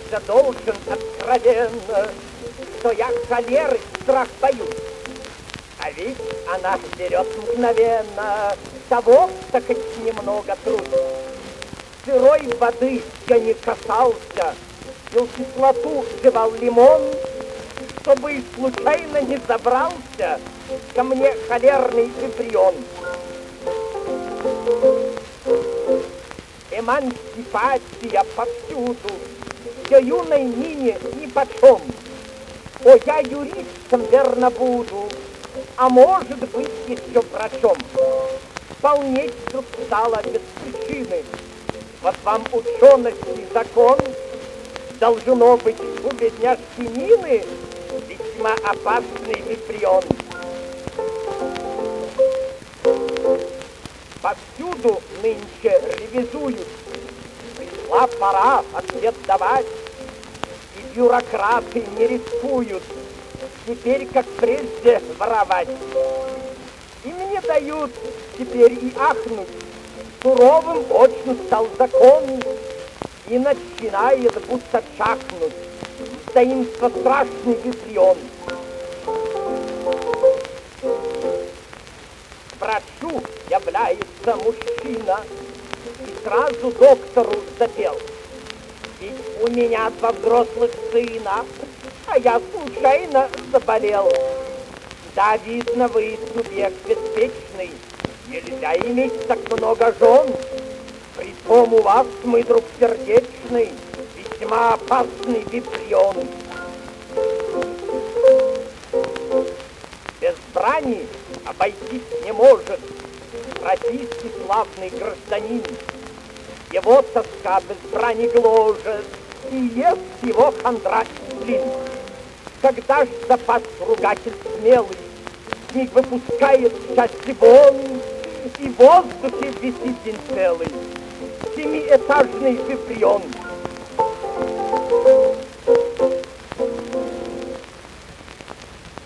признаться должен откровенно, что я холеры страх боюсь. А ведь она берет мгновенно того, что хоть немного труд. Сырой воды я не касался, пил кислоту, жевал лимон, чтобы случайно не забрался ко мне холерный вибрион. Эмансипация повсюду, все юной Нине нипочем. О, я юристом верно буду, а может быть еще врачом. Полнеть вдруг стало без причины. Вот вам учености закон должно быть у бедняжки Нины весьма опасный вибрион. Повсюду нынче ревизуют, пришла пора ответ давать, и бюрократы не рискуют теперь, как прежде, воровать. И мне дают теперь и ахнуть, суровым очень стал закон, и начинает будто чахнуть в таинство страшный вибрион. Врачу является мужчина и сразу доктору запел: ведь у меня 2 взрослых сына, а я случайно заболел. Да, видно, вы субъект беспечный, нельзя иметь так много жен. Притом у вас, мой друг сердечный, весьма опасный вибрион. Без брани обойтись не может российский славный гражданин. Его тоска без брани гложет, и ест его хандра и сплин. Когда ж запас ругатель смелый миг выпускает счастье вон, и в воздухе висит день целый 7-этажный вибрион.